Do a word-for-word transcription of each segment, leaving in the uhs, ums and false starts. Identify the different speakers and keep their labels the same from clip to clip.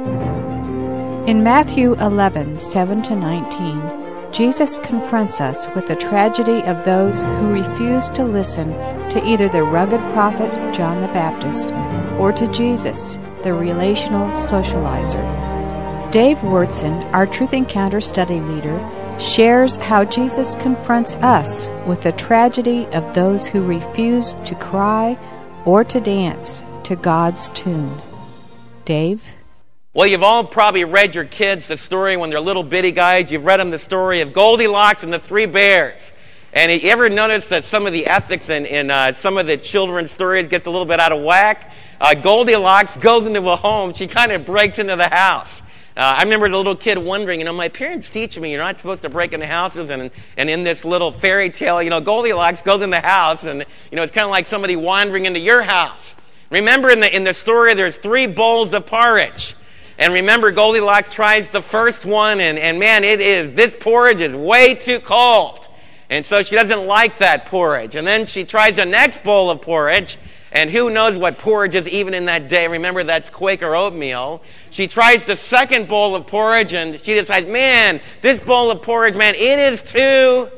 Speaker 1: In Matthew eleven, seven to nineteen, Jesus confronts us with the tragedy of those who refuse to listen to either the rugged prophet John the Baptist or to Jesus, the relational socializer. Dave Wyrtzen, our Truth Encounter study leader, shares how Jesus confronts us with the tragedy of those who refuse to cry or to dance to God's tune. Dave?
Speaker 2: Well, you've all probably read your kids the story when they're little bitty guys. You've read them the story of Goldilocks and the Three Bears. And you ever notice that some of the ethics in, in uh, some of the children's stories gets a little bit out of whack? Uh, Goldilocks goes into a home. She kind of breaks into the house. Uh, I remember as a little kid wondering, you know, my parents teach me you're not supposed to break into houses. And, and in this little fairy tale, you know, Goldilocks goes in the house. And, you know, it's kind of like somebody wandering into your house. Remember in the, in the story, there's three bowls of porridge. And remember, Goldilocks tries the first one, and, and man, it is, this porridge is way too cold. And so she doesn't like that porridge. And then she tries the next bowl of porridge, and who knows what porridge is even in that day. Remember, that's Quaker oatmeal. She tries the second bowl of porridge, and she decides, man, this bowl of porridge, man, it is too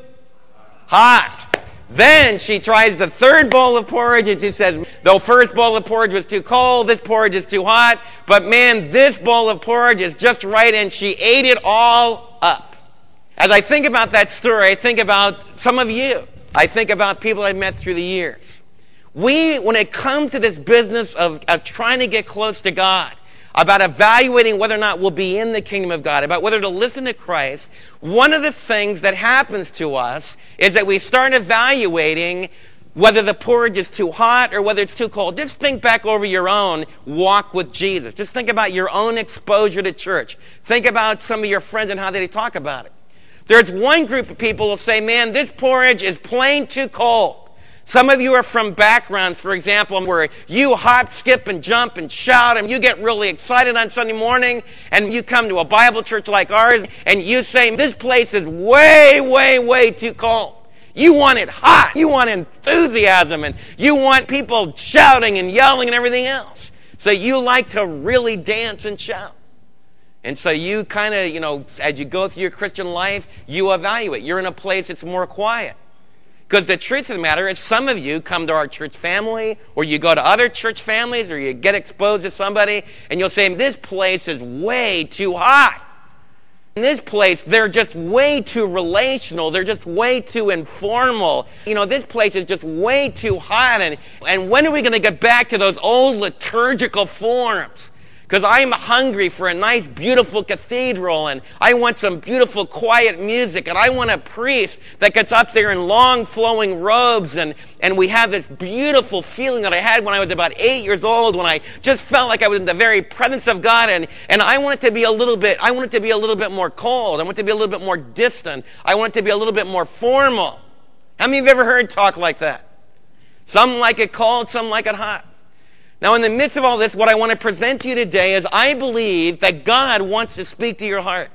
Speaker 2: hot. Then she tries the third bowl of porridge, and she says, the first bowl of porridge was too cold, this porridge is too hot, but man, this bowl of porridge is just right, and she ate it all up. As I think about that story, I think about some of you. I think about people I've met through the years. We, when it comes to this business of, of trying to get close to God, about evaluating whether or not we'll be in the kingdom of God, about whether to listen to Christ, one of the things that happens to us is that we start evaluating whether the porridge is too hot or whether it's too cold. Just think back over your own walk with Jesus. Just think about your own exposure to church. Think about some of your friends and how they talk about it. There's one group of people who will say, man, this porridge is plain too cold. Some of you are from backgrounds, for example, where you hop, skip, and jump and shout, and you get really excited on Sunday morning, and you come to a Bible church like ours, and you say, this place is way, way, way too cold. You want it hot. You want enthusiasm, and you want people shouting and yelling and everything else. So you like to really dance and shout. And so you kind of, you know, as you go through your Christian life, you evaluate. You're in a place that's more quiet. Because the truth of the matter is some of you come to our church family, or you go to other church families, or you get exposed to somebody, and you'll say, this place is way too hot. In this place, they're just way too relational. They're just way too informal. You know, this place is just way too hot. And, and when are we going to get back to those old liturgical forms? Because I'm hungry for a nice, beautiful cathedral, and I want some beautiful, quiet music, and I want a priest that gets up there in long, flowing robes, and, and we have this beautiful feeling that I had when I was about eight years old, when I just felt like I was in the very presence of God, and, and I want it to be a little bit, I want it to be a little bit more cold. I want it to be a little bit more distant. I want it to be a little bit more formal. How many of you have ever heard talk like that? Some like it cold, some like it hot. Now, in the midst of all this, what I want to present to you today is I believe that God wants to speak to your heart.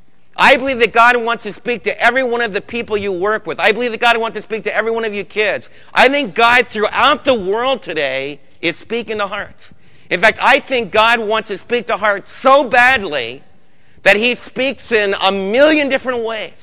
Speaker 2: I believe that God wants to speak to every one of the people you work with. I believe that God wants to speak to every one of you kids. I think God throughout the world today is speaking to hearts. In fact, I think God wants to speak to hearts so badly that He speaks in a million different ways.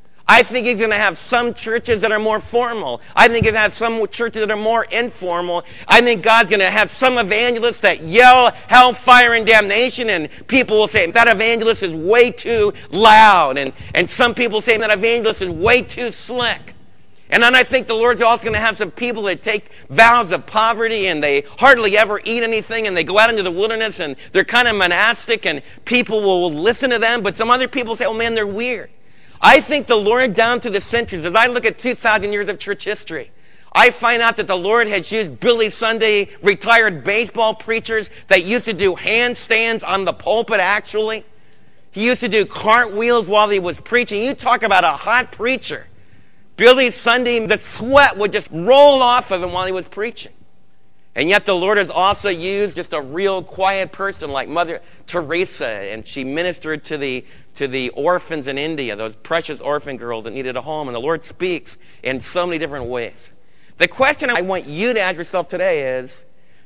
Speaker 2: I think He's going to have some churches that are more formal. I think He's going to have some churches that are more informal. I think God's going to have some evangelists that yell hellfire and damnation, and people will say, that evangelist is way too loud. And, and some people say that evangelist is way too slick. And then I think the Lord's also going to have some people that take vows of poverty, and they hardly ever eat anything, and they go out into the wilderness, and they're kind of monastic, and people will listen to them. But some other people say, oh man, they're weird. I think the Lord, down through the centuries, as I look at two thousand years of church history, I find out that the Lord has used Billy Sunday, retired baseball preachers that used to do handstands on the pulpit, actually. He used to do cartwheels while he was preaching. You talk about a hot preacher. Billy Sunday, the sweat would just roll off of him while he was preaching. And yet the Lord has also used just a real quiet person like Mother Teresa, and she ministered to the to the orphans in India, those precious orphan girls that needed a home, and the Lord speaks in so many different ways. The question I want you to ask yourself today is,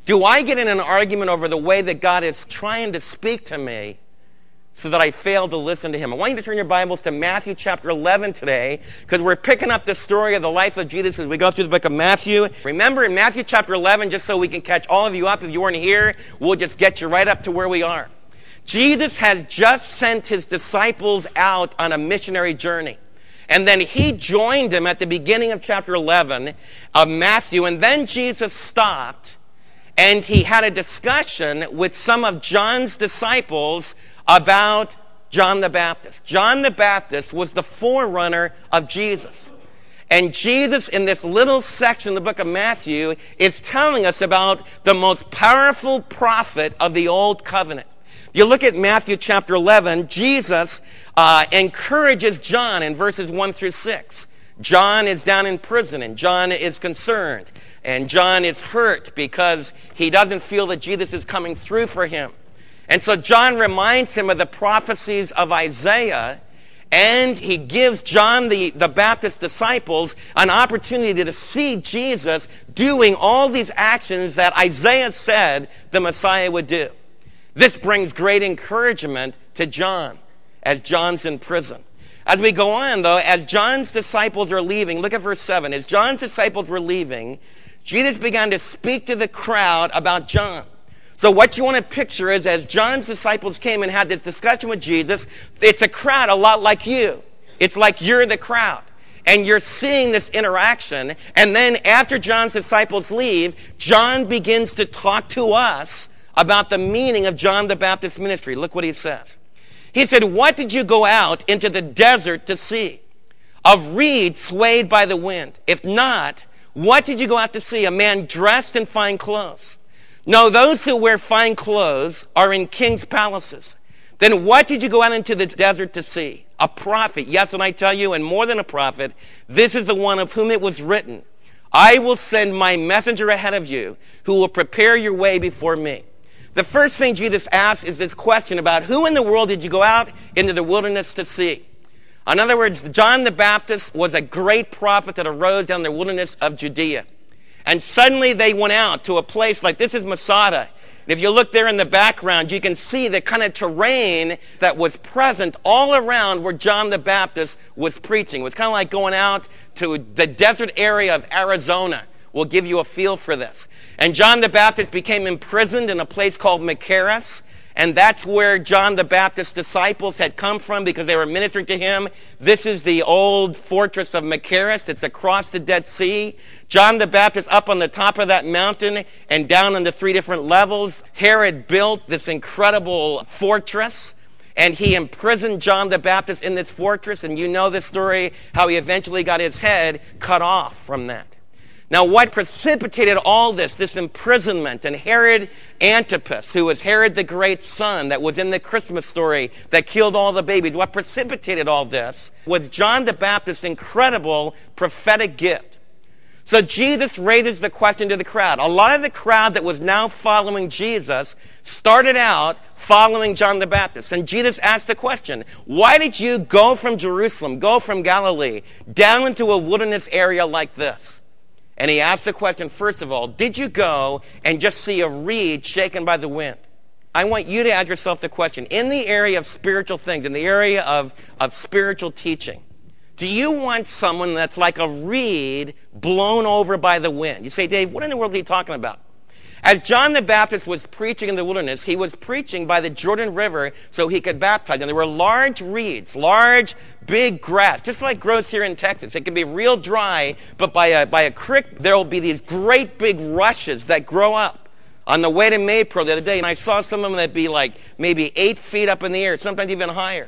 Speaker 2: Do I get in an argument over the way that God is trying to speak to me so that I fail to listen to him? I want you to turn your Bibles to Matthew chapter eleven today, because we're picking up the story of the life of Jesus as we go through the book of Matthew. Remember, in Matthew chapter eleven, just so we can catch all of you up, if you weren't here, we'll just get you right up to where we are. Jesus has just sent his disciples out on a missionary journey. And then he joined them at the beginning of chapter eleven of Matthew, and then Jesus stopped and he had a discussion with some of John's disciples about John the Baptist. John the Baptist was the forerunner of Jesus. And Jesus, in this little section of the book of Matthew, is telling us about the most powerful prophet of the Old Covenant. You look at Matthew chapter eleven, Jesus uh, encourages John in verses one through six. John is down in prison, and John is concerned. And John is hurt because he doesn't feel that Jesus is coming through for him. And so John reminds him of the prophecies of Isaiah, and he gives John the, the Baptist disciples an opportunity to see Jesus doing all these actions that Isaiah said the Messiah would do. This brings great encouragement to John as John's in prison. As we go on, though, as John's disciples are leaving, look at verse seven. As John's disciples were leaving, Jesus began to speak to the crowd about John. So what you want to picture is, as John's disciples came and had this discussion with Jesus, it's a crowd a lot like you. It's like you're the crowd. And you're seeing this interaction. And then after John's disciples leave, John begins to talk to us about the meaning of John the Baptist's ministry. Look what he says. He said, "What did you go out into the desert to see? A reed swayed by the wind? If not, what did you go out to see? A man dressed in fine clothes? No, those who wear fine clothes are in king's palaces. Then what did you go out into the desert to see? A prophet. Yes, and I tell you, and more than a prophet, this is the one of whom it was written, I will send my messenger ahead of you, who will prepare your way before me." The first thing Jesus asks is this question about who in the world did you go out into the wilderness to see? In other words, John the Baptist was a great prophet that arose down the wilderness of Judea. And suddenly they went out to a place like, this is Masada. And if you look there in the background, you can see the kind of terrain that was present all around where John the Baptist was preaching. It was kind of like going out to the desert area of Arizona. We'll give you a feel for this. And John the Baptist became imprisoned in a place called Machaerus. And that's where John the Baptist's disciples had come from because they were ministering to him. This is the old fortress of Machaerus. It's across the Dead Sea. John the Baptist up on the top of that mountain and down on the three different levels. Herod built this incredible fortress, and he imprisoned John the Baptist in this fortress. And you know the story, how he eventually got his head cut off from that. Now, what precipitated all this, this imprisonment, and Herod Antipas, who was Herod the Great's son that was in the Christmas story that killed all the babies, what precipitated all this was John the Baptist's incredible prophetic gift. So Jesus raises the question to the crowd. A lot of the crowd that was now following Jesus started out following John the Baptist. And Jesus asked the question, why did you go from Jerusalem, go from Galilee, down into a wilderness area like this? And he asked the question, first of all, did you go and just see a reed shaken by the wind? I want you to ask yourself the question, in the area of spiritual things, in the area of, of spiritual teaching, do you want someone that's like a reed blown over by the wind? You say, Dave, what in the world are you talking about? As John the Baptist was preaching in the wilderness, he was preaching by the Jordan River so he could baptize. And there were large reeds, large, big grass, just like grows here in Texas. It can be real dry, but by a, by a creek, there will be these great big rushes that grow up. On the way to Maypro the other day, and I saw some of them that'd be like maybe eight feet up in the air, sometimes even higher.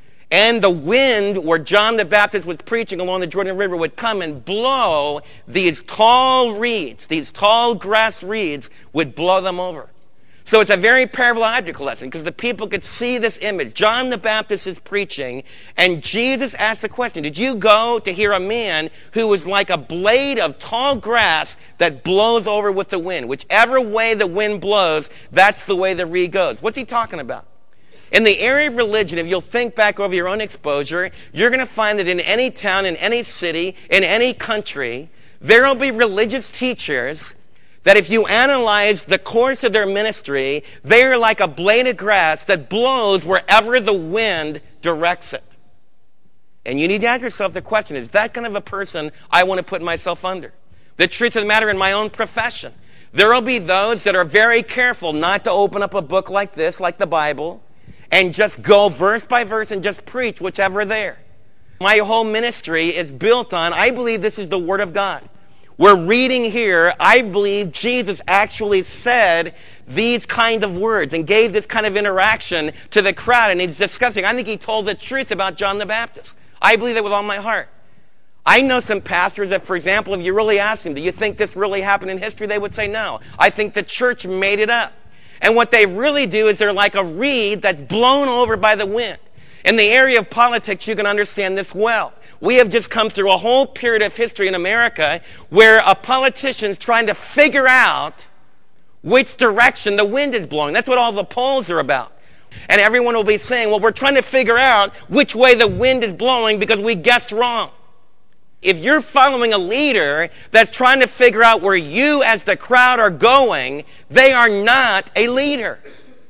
Speaker 2: And the wind, where John the Baptist was preaching along the Jordan River, would come and blow these tall reeds, these tall grass reeds, would blow them over. So it's a very parabological lesson because the people could see this image. John the Baptist is preaching, and Jesus asked the question, did you go to hear a man who was like a blade of tall grass that blows over with the wind? Whichever way the wind blows, that's the way the reed goes. What's he talking about? In the area of religion, if you'll think back over your own exposure, you're going to find that in any town, in any city, in any country, there will be religious teachers that if you analyze the course of their ministry, they are like a blade of grass that blows wherever the wind directs it. And you need to ask yourself the question, is that kind of a person I want to put myself under? The truth of the matter, in my own profession, there will be those that are very careful not to open up a book like this, like the Bible, and just go verse by verse and just preach whichever there. My whole ministry is built on, I believe this is the Word of God. We're reading here, I believe Jesus actually said these kind of words and gave this kind of interaction to the crowd, and he's discussing. I think he told the truth about John the Baptist. I believe that with all my heart. I know some pastors that, for example, if you really ask them, do you think this really happened in history? They would say no. I think the church made it up. And what they really do is they're like a reed that's blown over by the wind. In the area of politics, you can understand this well. We have just come through a whole period of history in America where a politician's trying to figure out which direction the wind is blowing. That's what all the polls are about. And everyone will be saying, well, we're trying to figure out which way the wind is blowing because we guessed wrong. If you're following a leader that's trying to figure out where you as the crowd are going, they are not a leader.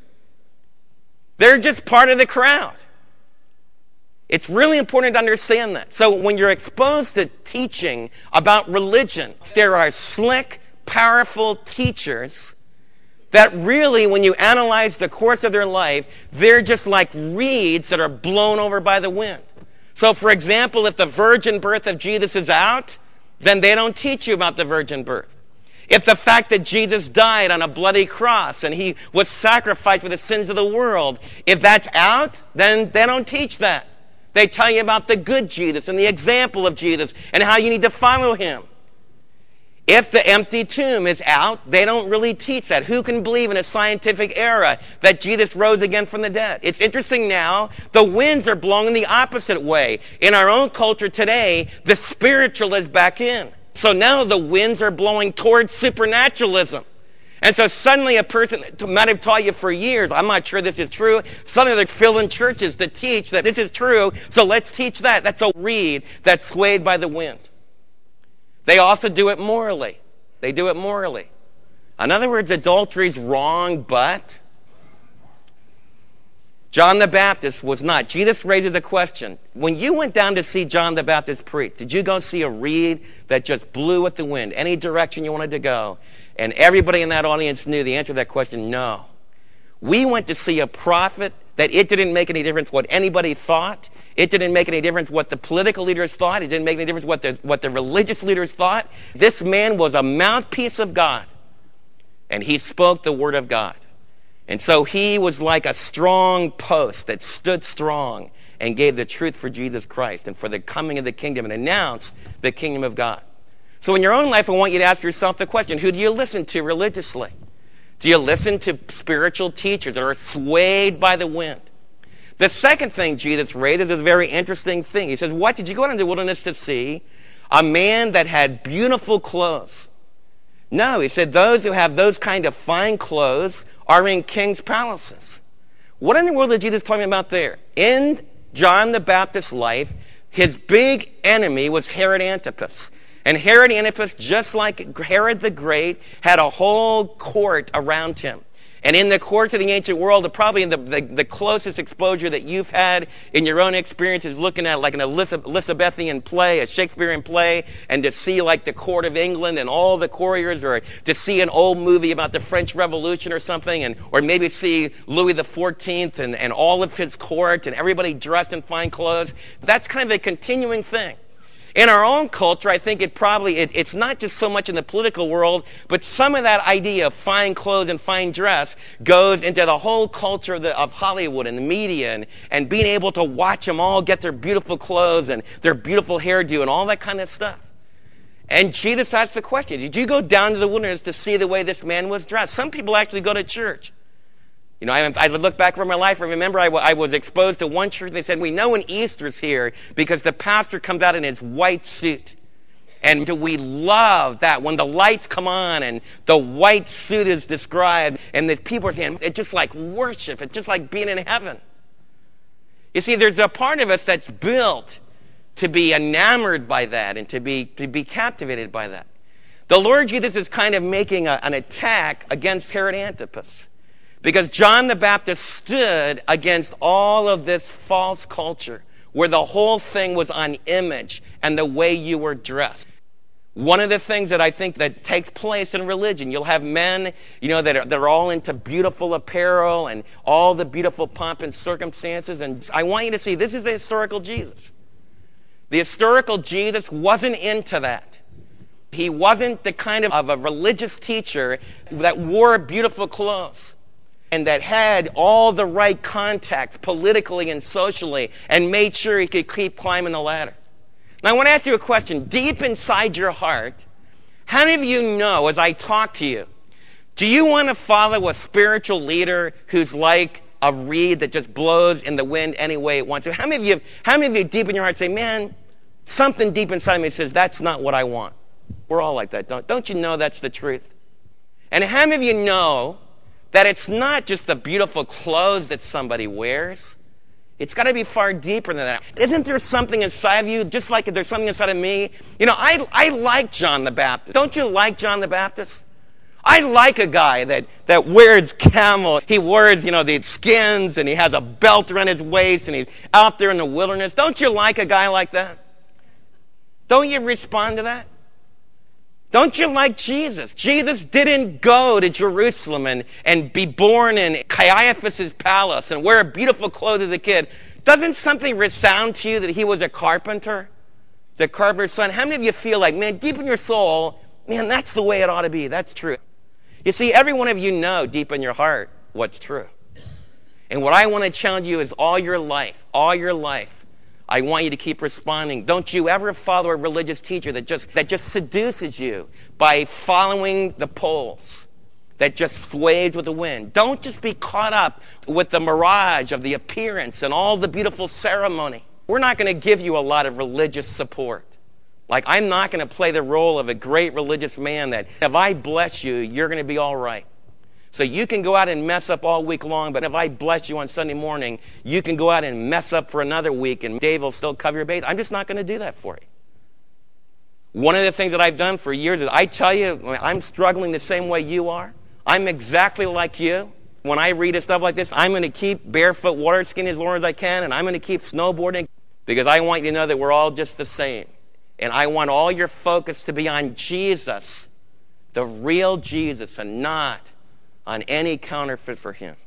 Speaker 2: They're just part of the crowd. It's really important to understand that. So when you're exposed to teaching about religion, there are slick, powerful teachers that really, when you analyze the course of their life, they're just like reeds that are blown over by the wind. So, for example, if the virgin birth of Jesus is out, then they don't teach you about the virgin birth. If the fact that Jesus died on a bloody cross and he was sacrificed for the sins of the world, if that's out, then they don't teach that. They tell you about the good Jesus and the example of Jesus and how you need to follow him. If the empty tomb is out, they don't really teach that. Who can believe in a scientific era that Jesus rose again from the dead? It's interesting now, the winds are blowing the opposite way. In our own culture today, the spiritual is back in. So now the winds are blowing towards supernaturalism. And so suddenly a person that might have taught you for years, I'm not sure this is true, suddenly they're filling churches to teach that this is true, so let's teach that. That's a reed that's swayed by the wind. They also do it morally. They do it morally. In other words, adultery is wrong, but John the Baptist was not. Jesus raises the question. When you went down to see John the Baptist preach, did you go see a reed that just blew with the wind, any direction you wanted to go? And everybody in that audience knew the answer to that question, no. We went to see a prophet that it didn't make any difference what anybody thought. It didn't make any difference what the political leaders thought. It didn't make any difference what the, what the religious leaders thought. This man was a mouthpiece of God. And he spoke the word of God. And so he was like a strong post that stood strong and gave the truth for Jesus Christ and for the coming of the kingdom and announced the kingdom of God. So in your own life, I want you to ask yourself the question, who do you listen to religiously? Do you listen to spiritual teachers that are swayed by the wind? The second thing Jesus raised is a very interesting thing. He says, what did you go out into the wilderness to see? A man that had beautiful clothes. No, he said, those who have those kind of fine clothes are in king's palaces. What in the world is Jesus talking about there? In John the Baptist's life, his big enemy was Herod Antipas. And Herod Antipas, just like Herod the Great, had a whole court around him. And in the courts of the ancient world, probably the, the, the closest exposure that you've had in your own experience is looking at like an Elizabethan play, a Shakespearean play, and to see like the court of England and all the courtiers, or to see an old movie about the French Revolution or something, and or maybe see Louis the fourteenth and, and all of his court and everybody dressed in fine clothes. That's kind of a continuing thing. In our own culture, I think it probably, it, it's not just so much in the political world, but some of that idea of fine clothes and fine dress goes into the whole culture of, the, of Hollywood and the media and, and being able to watch them all get their beautiful clothes and their beautiful hairdo and all that kind of stuff. And Jesus asked the question, did you go down to the wilderness to see the way this man was dressed? Some people actually go to church. You know, I, I look back over my life and remember I, w- I was exposed to one church. They said, we know when Easter's here because the pastor comes out in his white suit. And we love that when the lights come on and the white suit is described and the people are saying, it's just like worship. It's just like being in heaven. You see, there's a part of us that's built to be enamored by that and to be, to be captivated by that. The Lord Jesus is kind of making a, an attack against Herod Antipas. Because John the Baptist stood against all of this false culture where the whole thing was on image and the way you were dressed. One of the things that I think that takes place in religion, you'll have men, you know, that are, that are all into beautiful apparel and all the beautiful pomp and circumstances. And I want you to see, this is the historical Jesus. The historical Jesus wasn't into that. He wasn't the kind of, of a religious teacher that wore beautiful clothes and that had all the right contacts politically and socially and made sure he could keep climbing the ladder. Now I want to ask you a question. Deep inside your heart, how many of you know, as I talk to you, do you want to follow a spiritual leader who's like a reed that just blows in the wind any way it wants to? How many of you, how many of you deep in your heart say, man, something deep inside of me says, that's not what I want? We're all like that, don't, don't you know that's the truth? And how many of you know that it's not just the beautiful clothes that somebody wears? It's got to be far deeper than that. Isn't there something inside of you, just like there's something inside of me? You know, I, I like John the Baptist. Don't you like John the Baptist? I like a guy that, that wears camel. He wears, you know, the skins, and he has a belt around his waist, and he's out there in the wilderness. Don't you like a guy like that? Don't you respond to that? Don't you like Jesus? Jesus didn't go to Jerusalem and, and be born in Caiaphas' palace and wear beautiful clothes as a kid. Doesn't something resound to you that he was a carpenter? The carpenter's son? How many of you feel like, man, deep in your soul, man, that's the way it ought to be. That's true. You see, every one of you know deep in your heart what's true. And what I want to challenge you is all your life, all your life, I want you to keep responding. Don't you ever follow a religious teacher that just that just seduces you by following the polls, that just sways with the wind. Don't just be caught up with the mirage of the appearance and all the beautiful ceremony. We're not going to give you a lot of religious support. Like, I'm not going to play the role of a great religious man that if I bless you, you're going to be all right. So you can go out and mess up all week long, but if I bless you on Sunday morning, you can go out and mess up for another week, and Dave will still cover your base. I'm just not going to do that for you. One of the things that I've done for years is I tell you, I'm struggling the same way you are. I'm exactly like you. When I read stuff like this, I'm going to keep barefoot water skiing as long as I can, and I'm going to keep snowboarding because I want you to know that we're all just the same. And I want all your focus to be on Jesus, the real Jesus, and not on any counterfeit for him.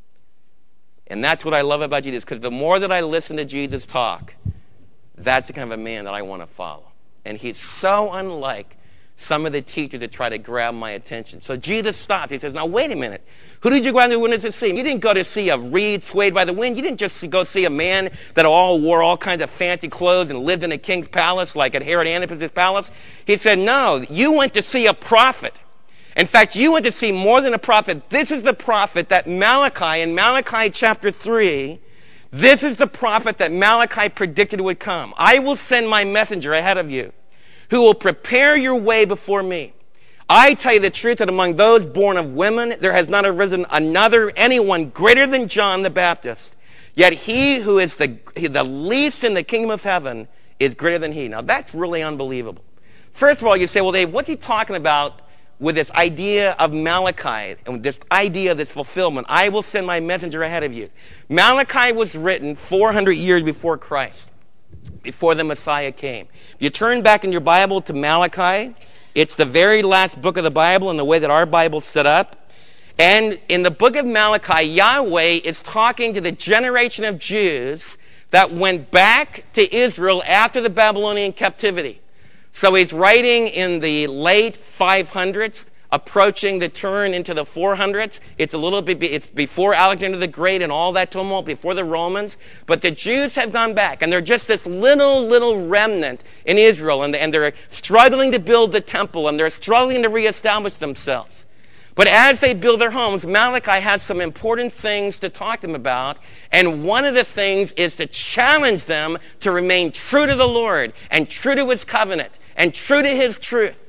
Speaker 2: And that's what I love about Jesus, because the more that I listen to Jesus talk, that's the kind of a man that I want to follow. And he's so unlike some of the teachers that try to grab my attention. So Jesus stops. He says, now wait a minute. Who did you go out in the wilderness to see? You didn't go to see a reed swayed by the wind. You didn't just go see a man that all wore all kinds of fancy clothes and lived in a king's palace like at Herod Antipas' palace. He said, no, you went to see a prophet. In fact, you went to see more than a prophet. This is the prophet that Malachi, in Malachi chapter three, this is the prophet that Malachi predicted would come. I will send my messenger ahead of you, who will prepare your way before me. I tell you the truth that among those born of women, there has not arisen another, anyone greater than John the Baptist. Yet he who is the, the least in the kingdom of heaven is greater than he. Now that's really unbelievable. First of all, you say, well, Dave, what's he talking about with this idea of Malachi and this idea of this fulfillment? I will send my messenger ahead of you. Malachi was written four hundred years before Christ, before the Messiah came. If you turn back in your Bible to Malachi, it's the very last book of the Bible in the way that our Bible's set up. And in the book of Malachi, Yahweh is talking to the generation of Jews that went back to Israel after the Babylonian captivity. So he's writing in the late five hundreds, approaching the turn into the four hundreds. It's a little bit, it's before Alexander the Great and all that tumult, before the Romans. But the Jews have gone back, and they're just this little, little remnant in Israel, and, and they're struggling to build the temple, and they're struggling to reestablish themselves. But as they build their homes, Malachi has some important things to talk to them about. And one of the things is to challenge them to remain true to the Lord and true to his covenant and true to his truth.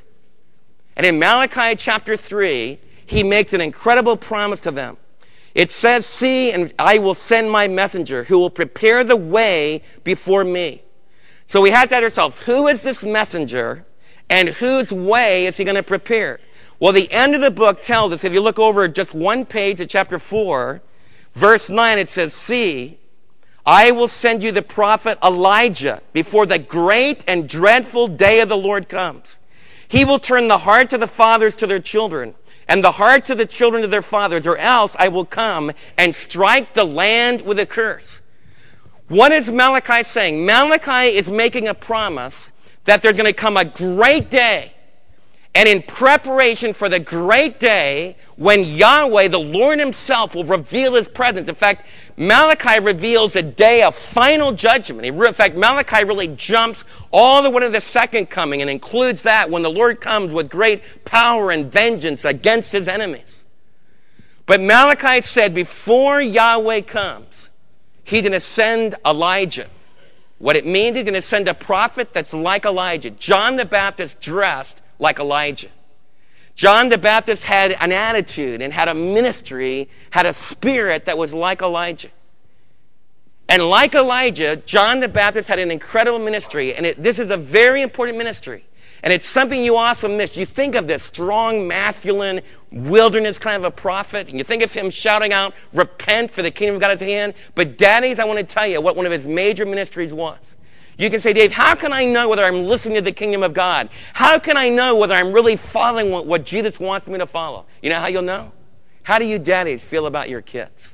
Speaker 2: And in Malachi chapter three, he makes an incredible promise to them. It says, see, and I will send my messenger who will prepare the way before me. So we have to ask ourselves, who is this messenger And whose way is he going to prepare? Well, the end of the book tells us, if you look over just one page at chapter four, verse nine, it says, "See, I will send you the prophet Elijah before the great and dreadful day of the Lord comes. He will turn the hearts of the fathers to their children, and the hearts of the children to their fathers, or else I will come and strike the land with a curse." What is Malachi saying? Malachi is making a promise that there's going to come a great day. And in preparation for the great day, when Yahweh, the Lord himself, will reveal his presence. In fact, Malachi reveals a day of final judgment. In fact, Malachi really jumps all the way to the second coming and includes that when the Lord comes with great power and vengeance against his enemies. But Malachi said before Yahweh comes, he's going to send Elijah. What it means, he's going to send a prophet that's like Elijah. John the Baptist dressed like Elijah. John the Baptist had an attitude and had a ministry, had a spirit that was like Elijah. And like Elijah, John the Baptist had an incredible ministry. And it, this is a very important ministry. And it's something you also miss. You think of this strong, masculine, wilderness kind of a prophet, and you think of him shouting out, "Repent, for the kingdom of God is at hand." But daddies, I want to tell you what one of his major ministries was. You can say, "Dave, how can I know whether I'm listening to the kingdom of God? How can I know whether I'm really following what, what Jesus wants me to follow?" You know how you'll know? How do you daddies feel about your kids?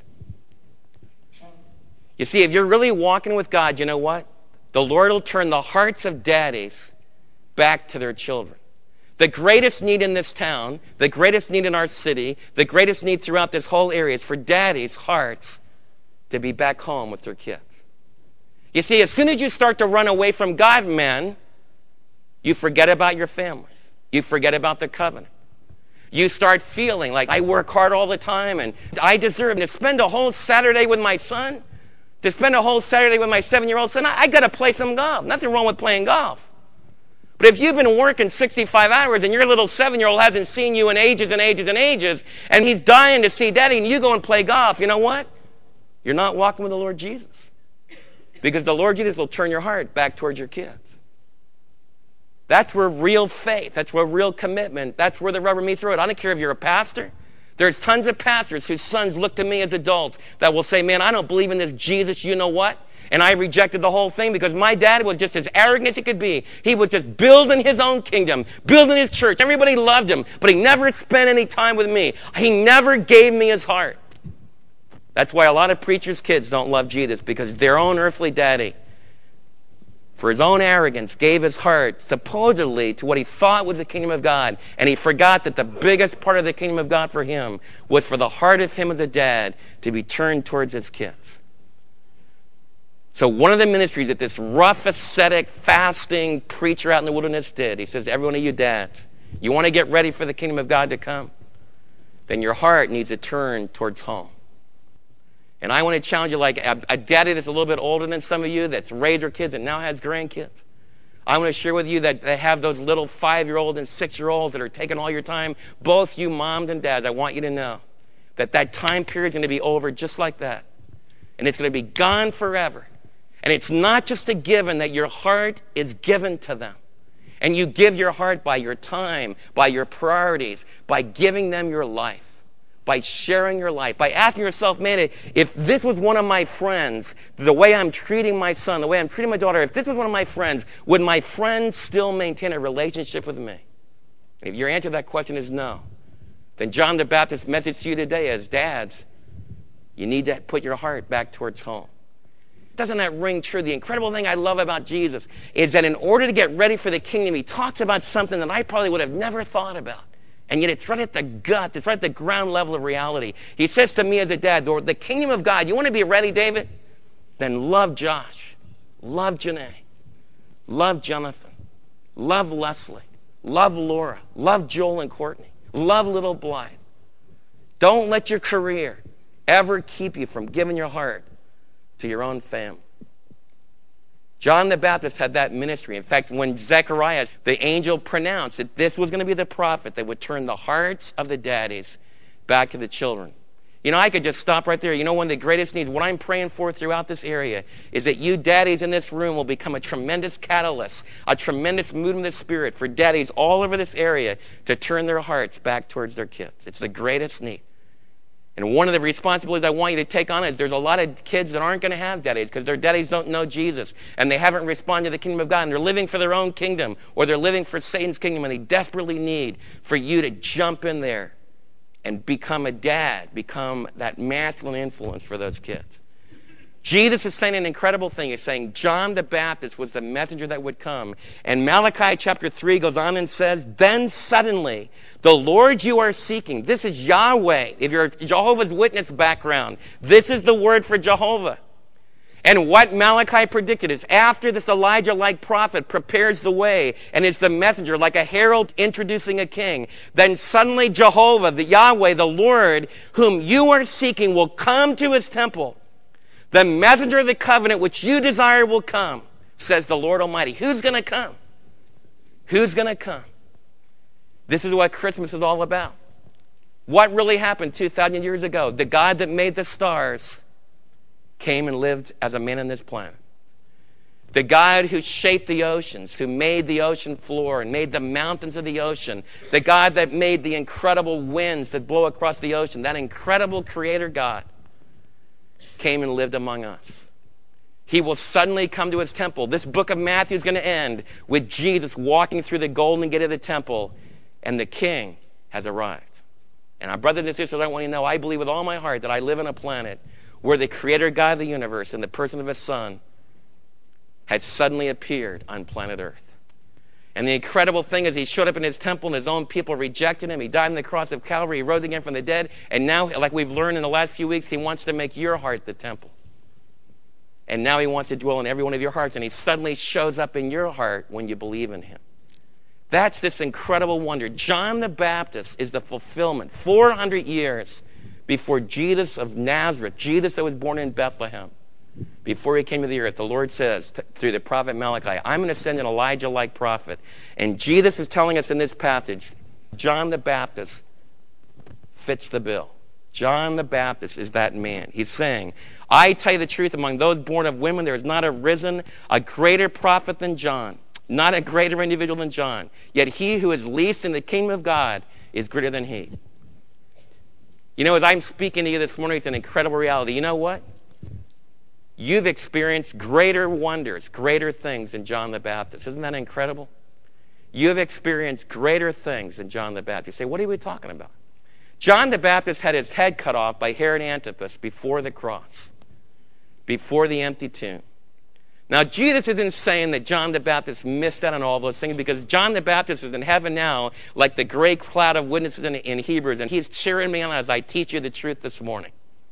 Speaker 2: You see, if you're really walking with God, you know what? The Lord will turn the hearts of daddies back to their children. The greatest need in this town, the greatest need in our city, the greatest need throughout this whole area is for daddies' hearts to be back home with their kids. You see, as soon as you start to run away from God, men, you forget about your families. You forget about the covenant. You start feeling like, I work hard all the time and I deserve to spend a whole Saturday with my son, to spend a whole Saturday with my seven-year-old son. I, I got to play some golf. Nothing wrong with playing golf. But if you've been working sixty-five hours and your little seven-year-old hasn't seen you in ages and ages and ages, and he's dying to see daddy, and you go and play golf, you know what? You're not walking with the Lord Jesus. Because the Lord Jesus will turn your heart back towards your kids. That's where real faith, that's where real commitment, that's where the rubber meets the road. I don't care if you're a pastor. There's tons of pastors whose sons look to me as adults that will say, "Man, I don't believe in this Jesus, you know what?" And I rejected the whole thing because my dad was just as arrogant as he could be. He was just building his own kingdom, building his church. Everybody loved him, but he never spent any time with me. He never gave me his heart. That's why a lot of preachers' kids don't love Jesus, because their own earthly daddy, for his own arrogance, gave his heart supposedly to what he thought was the kingdom of God. And he forgot that the biggest part of the kingdom of God for him was for the heart of him as a dad to be turned towards his kids. So one of the ministries that this rough, ascetic, fasting preacher out in the wilderness did, he says, every one of you dads, you want to get ready for the kingdom of God to come? Then your heart needs to turn towards home. And I want to challenge you, like a, a daddy that's a little bit older than some of you, that's raised their kids and now has grandkids. I want to share with you that they have those little five-year-old and six-year-olds that are taking all your time. Both you moms and dads, I want you to know that that time period is going to be over just like that. And it's going to be gone forever. And it's not just a given that your heart is given to them. And you give your heart by your time, by your priorities, by giving them your life, by sharing your life, by asking yourself, man, if this was one of my friends, the way I'm treating my son, the way I'm treating my daughter, if this was one of my friends, would my friend still maintain a relationship with me? If your answer to that question is no, then John the Baptist's message to you today is, dads, you need to put your heart back towards home. Doesn't that ring true? The incredible thing I love about Jesus is that in order to get ready for the kingdom, he talks about something that I probably would have never thought about. And yet it's right at the gut, it's right at the ground level of reality. He says to me as a dad, the kingdom of God, you want to be ready, David? Then love Josh, love Janae, love Jonathan, love Leslie, love Laura, love Joel and Courtney, love little Blythe. Don't let your career ever keep you from giving your heart to your own family. John the Baptist had that ministry. In fact, when Zechariah, the angel, pronounced that this was going to be the prophet that would turn the hearts of the daddies back to the children, You know, I could just stop right there. You know, one of the greatest needs, what I'm praying for throughout this area, is that you daddies in this room will become a tremendous catalyst, a tremendous movement of the Spirit for daddies all over this area to turn their hearts back towards their kids. It's the greatest need. And one of the responsibilities I want you to take on is there's a lot of kids that aren't going to have daddies because their daddies don't know Jesus and they haven't responded to the kingdom of God and they're living for their own kingdom or they're living for Satan's kingdom and they desperately need for you to jump in there and become a dad, become that masculine influence for those kids. Jesus is saying an incredible thing. He's saying John the Baptist was the messenger that would come. And Malachi chapter three goes on and says, then suddenly the Lord you are seeking, this is Yahweh. If you're a Jehovah's Witness background, this is the word for Jehovah. And what Malachi predicted is after this Elijah-like prophet prepares the way and is the messenger like a herald introducing a king, then suddenly Jehovah, the Yahweh, the Lord, whom you are seeking, will come to his temple. The messenger of the covenant which you desire will come, says the Lord Almighty. Who's going to come? Who's going to come? This is what Christmas is all about. What really happened two thousand years ago? The God that made the stars came and lived as a man on this planet. The God who shaped the oceans, who made the ocean floor and made the mountains of the ocean, the God that made the incredible winds that blow across the ocean, that incredible creator God came and lived among us. He will suddenly come to his temple. This book of Matthew is going to end with Jesus walking through the golden gate of the temple, and the king has arrived. And our brothers and sisters, I want you to know, I believe with all my heart that I live on a planet where the creator God of the universe in the person of his son had suddenly appeared on planet Earth. And the incredible thing is he showed up in his temple and his own people rejected him. He died on the cross of Calvary. He rose again from the dead. And now, like we've learned in the last few weeks, he wants to make your heart the temple. And now he wants to dwell in every one of your hearts. And he suddenly shows up in your heart when you believe in him. That's this incredible wonder. John the Baptist is the fulfillment. four hundred years before Jesus of Nazareth, Jesus that was born in Bethlehem, before he came to the earth, the Lord says t- through the prophet Malachi, I'm going to send an Elijah-like prophet. And Jesus is telling us in this passage, John the Baptist fits the bill. John the Baptist is that man. He's saying, I tell you the truth, among those born of women, there has not arisen a greater prophet than John, not a greater individual than John. Yet he who is least in the kingdom of God is greater than he. You know, as I'm speaking to you this morning, it's an incredible reality. You know what? You've experienced greater wonders, greater things than John the Baptist. Isn't that incredible? You've experienced greater things than John the Baptist. You say, what are we talking about? John the Baptist had his head cut off by Herod Antipas before the cross, before the empty tomb. Now, Jesus isn't saying that John the Baptist missed out on all those things because John the Baptist is in heaven now like the great cloud of witnesses in, in Hebrews, and he's cheering me on as I teach you the truth this morning.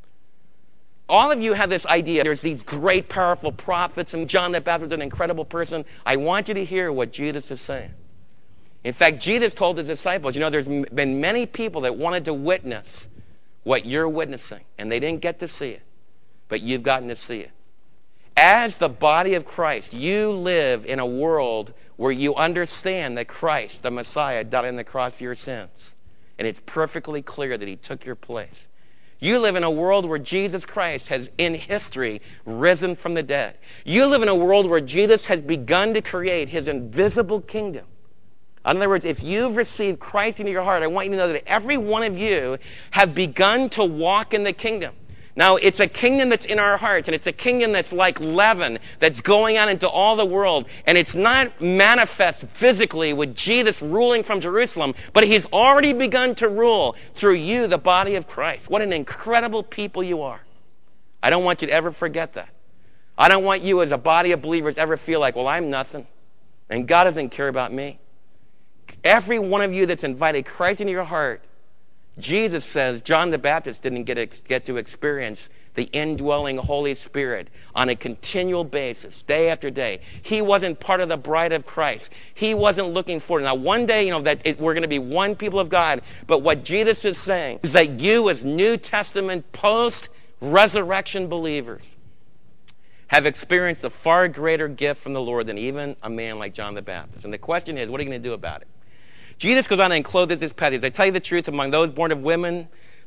Speaker 2: All of you have this idea. There's these great, powerful prophets, and John the Baptist is an incredible person. I want you to hear what Jesus is saying. In fact, Jesus told his disciples, you know, there's been many people that wanted to witness what you're witnessing, and they didn't get to see it, but you've gotten to see it. As the body of Christ, you live in a world where you understand that Christ, the Messiah, died on the cross for your sins. And it's perfectly clear that he took your place. You live in a world where Jesus Christ has, in history, risen from the dead. You live in a world where Jesus has begun to create his invisible kingdom. In other words, if you've received Christ into your heart, I want you to know that every one of you have begun to walk in the kingdom. Now, it's a kingdom that's in our hearts, and it's a kingdom that's like leaven that's going out into all the world. And it's not manifest physically with Jesus ruling from Jerusalem, but he's already begun to rule through you, the body of Christ. What an incredible people you are. I don't want you to ever forget that. I don't want you as a body of believers ever feel like, well, I'm nothing, and God doesn't care about me. Every one of you that's invited Christ into your heart, Jesus says John the Baptist didn't get, get to experience the indwelling Holy Spirit on a continual basis, day after day. He wasn't part of the bride of Christ. He wasn't looking for it. Now, one day, you know, that it, we're going to be one people of God, but what Jesus is saying is that you as New Testament post-resurrection believers have experienced a far greater gift from the Lord than even a man like John the Baptist. And the question is, what are you going to do about it? Jesus goes on and closes this passage. I tell you the truth, among those born of women,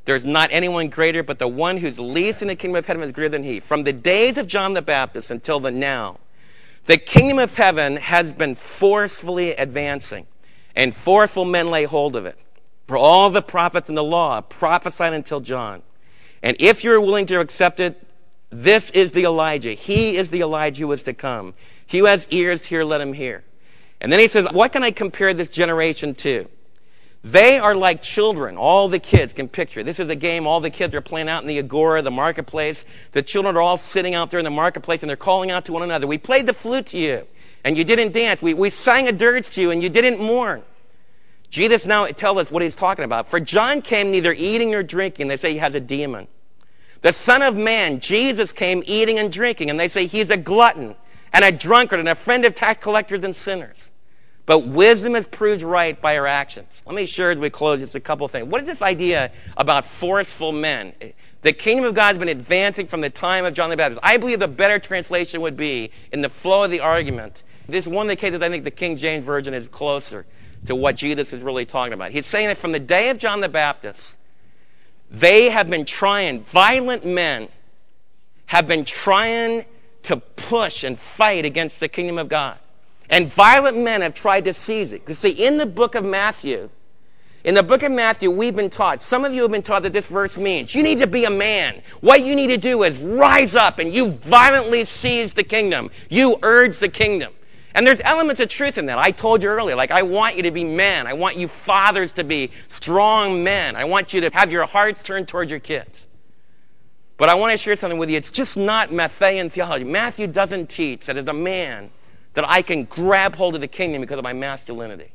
Speaker 2: There's not anyone greater, but the one who's least in the kingdom of heaven is greater than he. From the days of John the Baptist until the now, the kingdom of heaven has been forcefully advancing, and forceful men lay hold of it. For all the prophets and the law prophesied until John. And if you're willing to accept it, this is the Elijah. He is the Elijah who is to come. He who has ears, hear, let him hear. And then he says, what can I compare this generation to? They are like children. All the kids can picture. This is a game all the kids are playing out in the agora, the marketplace. The children are all sitting out there in the marketplace, and they're calling out to one another. We played the flute to you, and you didn't dance. We, we sang a dirge to you, and you didn't mourn. Jesus now tells us what he's talking about. For John came neither eating nor drinking. They say he has a demon. The Son of Man, Jesus, came eating and drinking, and they say he's a glutton and a drunkard and a friend of tax collectors and sinners. But wisdom is proved right by her actions. Let me share as we close just a couple of things. What is this idea about forceful men? The kingdom of God has been advancing from the time of John the Baptist. I believe the better translation would be, in the flow of the argument, this is one of the cases I think the King James Version is closer to what Jesus is really talking about. He's saying that from the day of John the Baptist, they have been trying, violent men have been trying to push and fight against the kingdom of God. And violent men have tried to seize it. Because see, in the book of Matthew, in the book of Matthew, we've been taught, some of you have been taught that this verse means you need to be a man. What you need to do is rise up and you violently seize the kingdom. You urge the kingdom. And there's elements of truth in that. I told you earlier, like I want you to be men. I want you fathers to be strong men. I want you to have your hearts turned towards your kids. But I want to share something with you. It's just not Matthean theology. Matthew doesn't teach that as a man that I can grab hold of the kingdom because of my masculinity.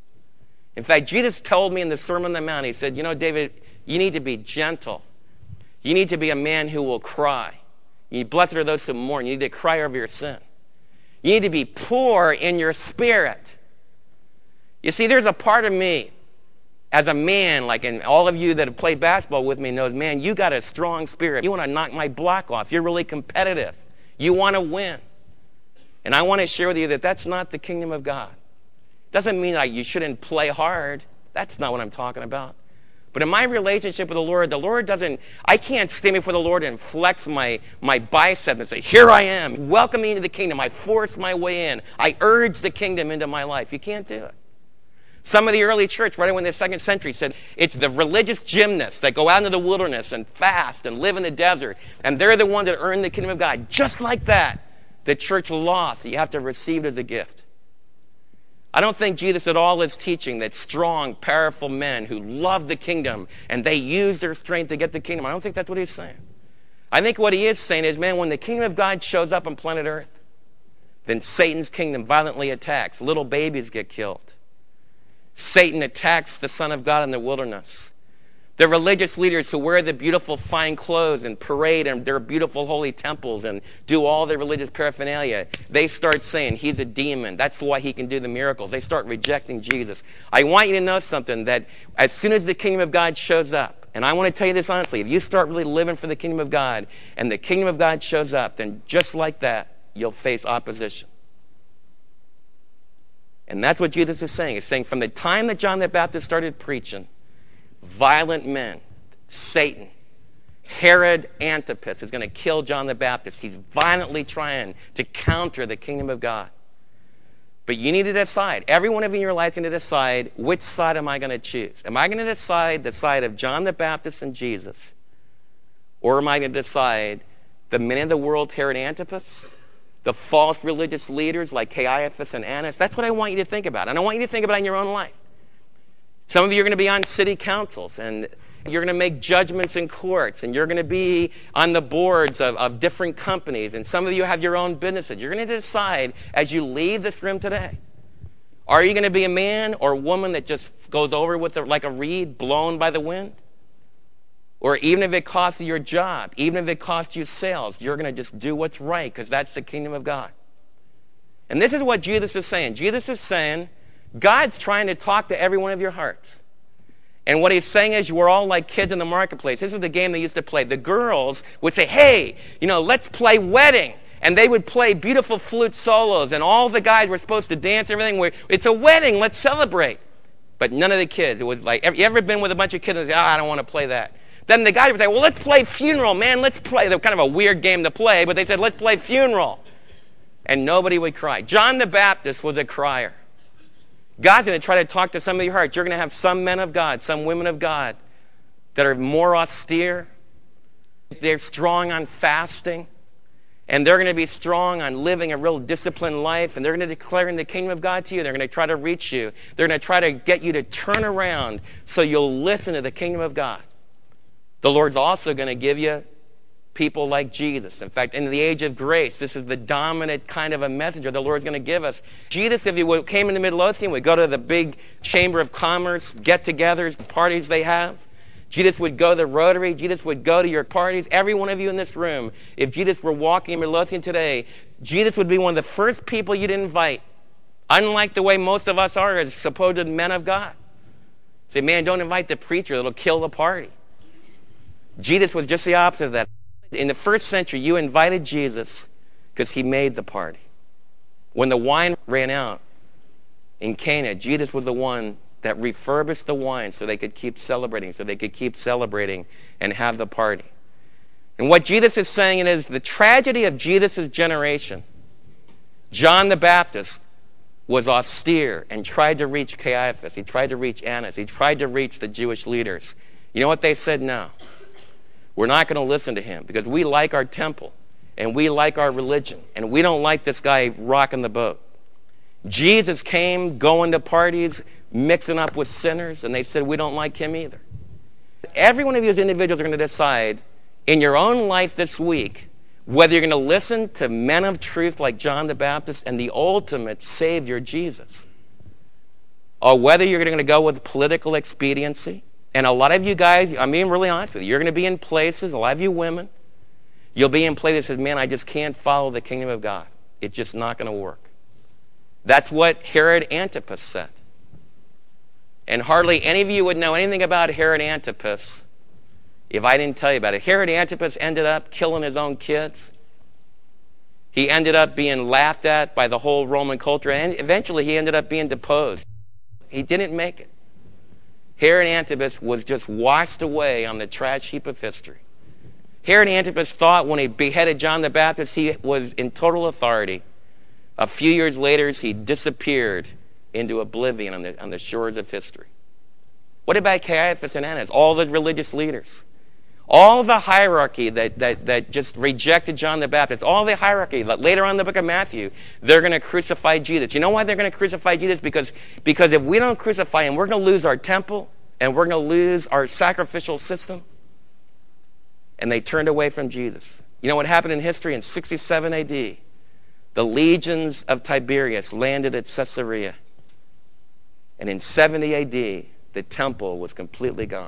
Speaker 2: In fact, Jesus told me in the Sermon on the Mount, he said, you know, David, you need to be gentle. You need to be a man who will cry. You need, blessed are those who mourn. You need to cry over your sin. You need to be poor in your spirit. You see, there's a part of me as a man, like in all of you that have played basketball with me knows, man, you got a strong spirit. You want to knock my block off. You're really competitive. You want to win. And I want to share with you that that's not the kingdom of God. Doesn't mean that you shouldn't play hard. That's not what I'm talking about. But in my relationship with the Lord, the Lord doesn't, I can't stand before the Lord and flex my, my bicep and say, here I am, welcome me into the kingdom. I force my way in. I urge the kingdom into my life. You can't do it. Some of the early church, right in the second century, said it's the religious gymnasts that go out into the wilderness and fast and live in the desert, and they're the ones that earn the kingdom of God. Just like that, the church lost. You have to receive it as a gift. I don't think Jesus at all is teaching that strong, powerful men who love the kingdom and they use their strength to get the kingdom. I don't think that's what he's saying. I think what he is saying is, man, when the kingdom of God shows up on planet Earth, then Satan's kingdom violently attacks. Little babies get killed. Satan attacks the Son of God in the wilderness. The religious leaders who wear the beautiful fine clothes and parade in their beautiful holy temples and do all their religious paraphernalia, they start saying he's a demon. That's why he can do the miracles. They start rejecting Jesus. I want you to know something, that as soon as the kingdom of God shows up, and I want to tell you this honestly, if you start really living for the kingdom of God and the kingdom of God shows up, then just like that, you'll face opposition. And that's what Jesus is saying. He's saying from the time that John the Baptist started preaching, violent men, Satan, Herod Antipas is going to kill John the Baptist. He's violently trying to counter the kingdom of God. But you need to decide. Every one of you in your life can decide, which side am I going to choose? Am I going to decide the side of John the Baptist and Jesus? Or am I going to decide the men of the world, Herod Antipas? The false religious leaders like Caiaphas and Annas? That's what I want you to think about. And I want you to think about it in your own life. Some of you are going to be on city councils, and you're going to make judgments in courts, and you're going to be on the boards of, of different companies, and some of you have your own businesses. You're going to decide as you leave this room today, are you going to be a man or a woman that just goes over with a, like a reed blown by the wind? Or even if it costs you your job, even if it costs you sales, you're going to just do what's right because that's the kingdom of God. And this is what Jesus is saying. Jesus is saying, God's trying to talk to every one of your hearts. And what he's saying is, we're all like kids in the marketplace. This is the game they used to play. The girls would say, hey, you know, let's play wedding. And they would play beautiful flute solos. And all the guys were supposed to dance and everything. It's a wedding. Let's celebrate. But none of the kids. It was like, you ever been with a bunch of kids and say, oh, I don't want to play that. Then the guys would say, well, let's play funeral, man, let's play. They're kind of a weird game to play, but they said, let's play funeral. And nobody would cry. John the Baptist was a crier. God's going to try to talk to some of your hearts. You're going to have some men of God, some women of God that are more austere. They're strong on fasting. And they're going to be strong on living a real disciplined life. And they're going to declare in the kingdom of God to you. They're going to try to reach you. They're going to try to get you to turn around so you'll listen to the kingdom of God. The Lord's also going to give you people like Jesus. In fact, in the age of grace, this is the dominant kind of a messenger the Lord's going to give us. Jesus, if he came into Midlothian, would go to the big chamber of commerce, get-togethers, parties they have. Jesus would go to the Rotary. Jesus would go to your parties. Every one of you in this room, if Jesus were walking in Midlothian today, Jesus would be one of the first people you'd invite, unlike the way most of us are as supposed men of God. Say, man, don't invite the preacher. It'll kill the party. Jesus was just the opposite of that. In the first century, you invited Jesus because he made the party. When the wine ran out in Cana, Jesus was the one that refurbished the wine so they could keep celebrating, so they could keep celebrating and have the party. And what Jesus is saying is the tragedy of Jesus' generation. John the Baptist was austere and tried to reach Caiaphas. He tried to reach Annas. He tried to reach the Jewish leaders. You know what they said? No. We're not going to listen to him because we like our temple and we like our religion and we don't like this guy rocking the boat. Jesus came going to parties, mixing up with sinners, and they said we don't like him either. Every one of you as individuals are going to decide in your own life this week whether you're going to listen to men of truth like John the Baptist and the ultimate Savior, Jesus, or whether you're going to go with political expediency. And a lot of you guys, I'm being really honest with you, you're going to be in places, a lot of you women, you'll be in places that says, man, I just can't follow the kingdom of God. It's just not going to work. That's what Herod Antipas said. And hardly any of you would know anything about Herod Antipas if I didn't tell you about it. Herod Antipas ended up killing his own kids. He ended up being laughed at by the whole Roman culture, and eventually he ended up being deposed. He didn't make it. Herod Antipas was just washed away on the trash heap of history. Herod Antipas thought when he beheaded John the Baptist, he was in total authority. A few years later, he disappeared into oblivion on the, on the shores of history. What about Caiaphas and Annas? All the religious leaders. All the hierarchy that, that, that just rejected John the Baptist. All the hierarchy that later on in the book of Matthew, they're going to crucify Jesus. You know why they're going to crucify Jesus? Because, because if we don't crucify him, we're going to lose our temple and we're going to lose our sacrificial system. And they turned away from Jesus. You know what happened in history in sixty-seven A D? The legions of Tiberius landed at Caesarea. And in seventy A D, the temple was completely gone.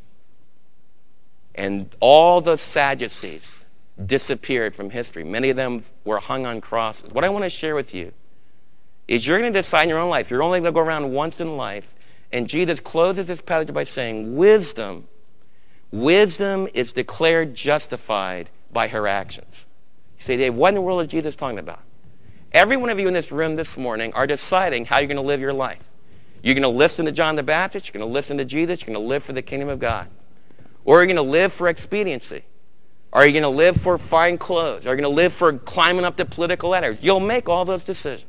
Speaker 2: And all the Sadducees disappeared from history. Many of them were hung on crosses. What I want to share with you is you're going to decide in your own life. You're only going to go around once in life. And Jesus closes this passage by saying, wisdom, wisdom is declared justified by her actions. You say, Dave, what in the world is Jesus talking about? Every one of you in this room this morning are deciding how you're going to live your life. You're going to listen to John the Baptist. You're going to listen to Jesus. You're going to live for the kingdom of God. Or are you going to live for expediency? Are you going to live for fine clothes? Are you going to live for climbing up the political ladders? You'll make all those decisions.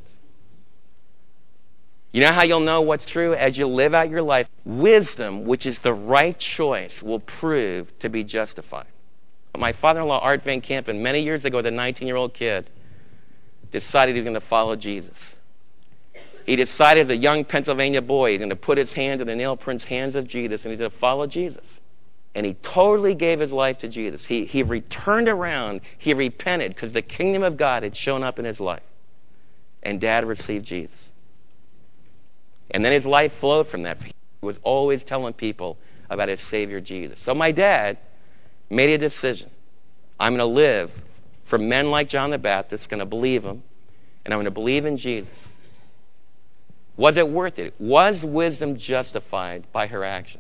Speaker 2: You know how you'll know what's true? As you live out your life, wisdom, which is the right choice, will prove to be justified. My father-in-law, Art Van Kampen, many years ago, the nineteen-year-old kid, decided he was going to follow Jesus. He decided, the young Pennsylvania boy, he's going to put his hand in the nail prints hands of Jesus, and he's going to follow Jesus. And he totally gave his life to Jesus. He, he returned around. He repented because the kingdom of God had shown up in his life. And Dad received Jesus. And then his life flowed from that. He was always telling people about his Savior, Jesus. So my dad made a decision. I'm going to live for men like John the Baptist, going to believe him, and I'm going to believe in Jesus. Was it worth it? Was wisdom justified by her actions?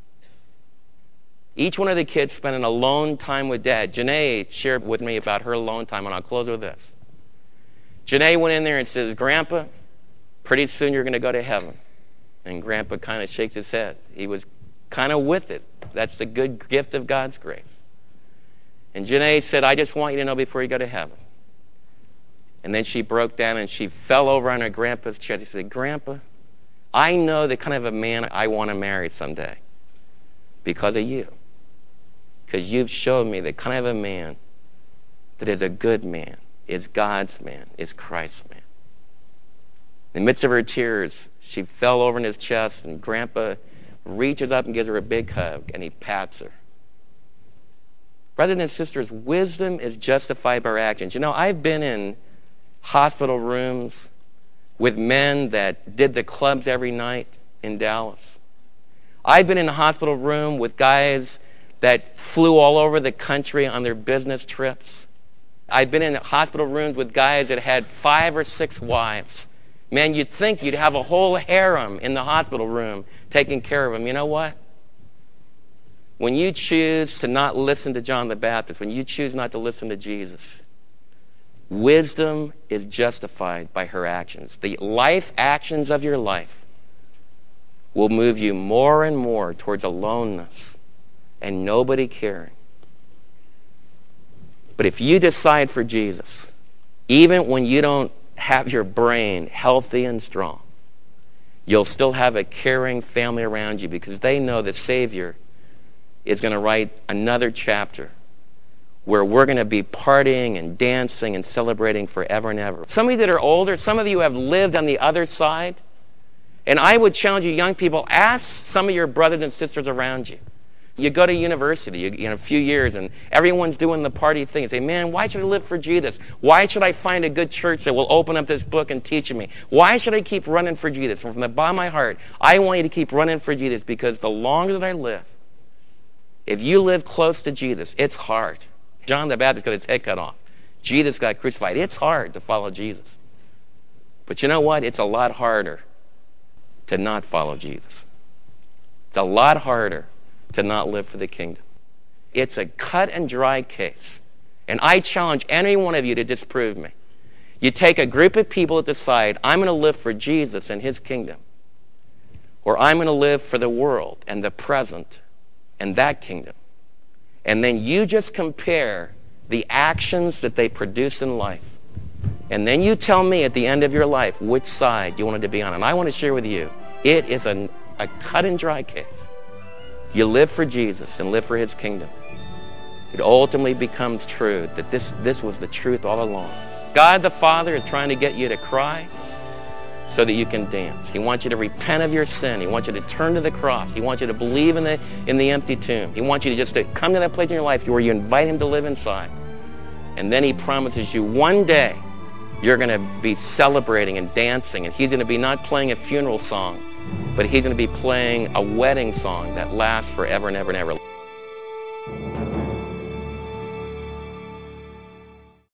Speaker 2: Each one of the kids spending alone time with Dad. Janae shared with me about her alone time, and I'll close with this. Janae went in there and says, Grandpa, pretty soon you're going to go to heaven. And Grandpa kind of shakes his head. He was kind of with it. That's the good gift of God's grace. And Janae said, I just want you to know before you go to heaven. And then she broke down and she fell over on her grandpa's chest. She said, Grandpa, I know the kind of a man I want to marry someday because of you. Because you've shown me the kind of a man that is a good man, is God's man, is Christ's man. In the midst of her tears, she fell over in his chest, and Grandpa reaches up and gives her a big hug, and he pats her. Brothers and sisters, wisdom is justified by our actions. You know, I've been in hospital rooms with men that did the clubs every night in Dallas. I've been in a hospital room with guys that flew all over the country on their business trips. I've been in hospital rooms with guys that had five or six wives. Man, you'd think you'd have a whole harem in the hospital room taking care of them. You know what? When you choose to not listen to John the Baptist, when you choose not to listen to Jesus, wisdom is justified by her actions. The life actions of your life will move you more and more towards aloneness and nobody caring. But if you decide for Jesus, even when you don't have your brain healthy and strong, you'll still have a caring family around you because they know the Savior is going to write another chapter where we're going to be partying and dancing and celebrating forever and ever. Some of you that are older, some of you have lived on the other side, and I would challenge you young people, ask some of your brothers and sisters around you. You go to university you, in a few years and everyone's doing the party thing. You say, man, why should I live for Jesus? Why should I find a good church that will open up this book and teach me? Why should I keep running for Jesus? From the bottom of my heart, I want you to keep running for Jesus because the longer that I live, if you live close to Jesus, it's hard. John the Baptist got his head cut off. Jesus got crucified. It's hard to follow Jesus. But you know what? It's a lot harder to not follow Jesus. It's a lot harder to not live for the kingdom. It's a cut and dry case. And I challenge any one of you to disprove me. You take a group of people that decide, I'm going to live for Jesus and his kingdom, or I'm going to live for the world and the present and that kingdom. And then you just compare the actions that they produce in life. And then you tell me at the end of your life which side you wanted to be on. And I want to share with you, it is a, a cut and dry case. You live for Jesus and live for his kingdom. It ultimately becomes true that this, this was the truth all along. God the Father is trying to get you to cry so that you can dance. He wants you to repent of your sin. He wants you to turn to the cross. He wants you to believe in the, in the empty tomb. He wants you to just to come to that place in your life where you invite him to live inside. And then he promises you one day you're going to be celebrating and dancing, and he's going to be not playing a funeral song, but he's going to be playing a wedding song that lasts forever and ever and ever.